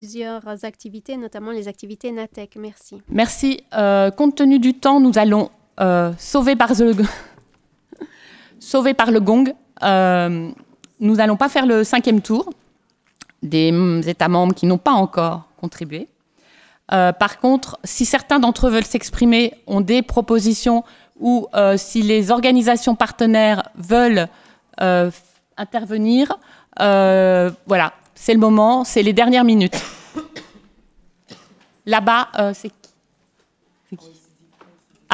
Plusieurs activités, notamment les activités NATEC. Merci. Merci. Compte tenu du temps, nous allons sauver par le gong. Nous n'allons pas faire le 5e tour des États membres qui n'ont pas encore contribué. Par contre, si certains d'entre eux veulent s'exprimer, ont des propositions ou si les organisations partenaires veulent intervenir, voilà, c'est le moment, c'est les dernières minutes. Là-bas, c'est qui ? Ah, OCDE ?